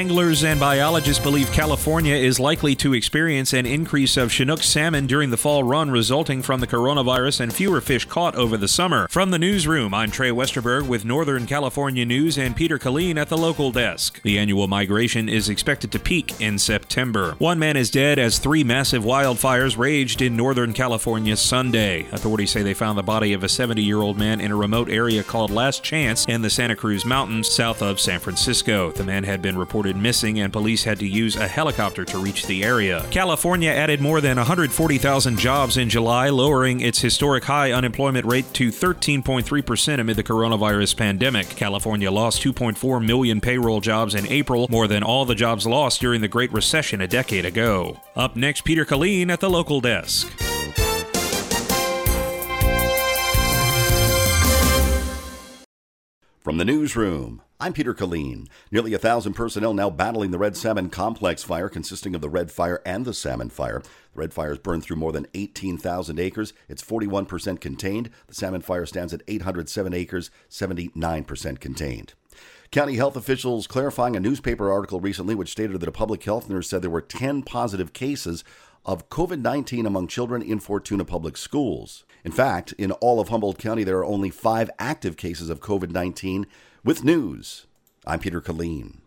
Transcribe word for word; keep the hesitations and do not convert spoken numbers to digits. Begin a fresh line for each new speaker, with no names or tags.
Anglers and biologists believe California is likely to experience an increase of Chinook salmon during the fall run resulting from the coronavirus and fewer fish caught over the summer. From the newsroom, I'm Trey Westerberg with Northern California News and Peter Colleen at the local desk. The annual migration is expected to peak in September. One man is dead as three massive wildfires raged in Northern California Sunday. Authorities say they found the body of a seventy-year-old man in a remote area called Last Chance in the Santa Cruz Mountains south of San Francisco. The man had been reported missing and police had to use a helicopter to reach the area. California added more than one hundred forty thousand jobs in July, lowering its historic high unemployment rate to thirteen point three percent amid the coronavirus pandemic. California lost two point four million payroll jobs in April, more than all the jobs lost during the Great Recession a decade ago. Up next, Peter Colleen at the local desk.
From the newsroom, I'm Peter Colleen. Nearly a thousand personnel now battling the Red Salmon Complex fire, consisting of the Red Fire and the Salmon Fire. The Red Fire has burned through more than eighteen thousand acres. It's forty-one percent contained. The Salmon Fire stands at eight hundred seven acres, seventy-nine percent contained. County health officials clarifying a newspaper article recently which stated that a public health nurse said there were ten positive cases of covid nineteen among children in Fortuna Public Schools. In fact, in all of Humboldt County, there are only five active cases of covid nineteen. With news, I'm Peter Colleen.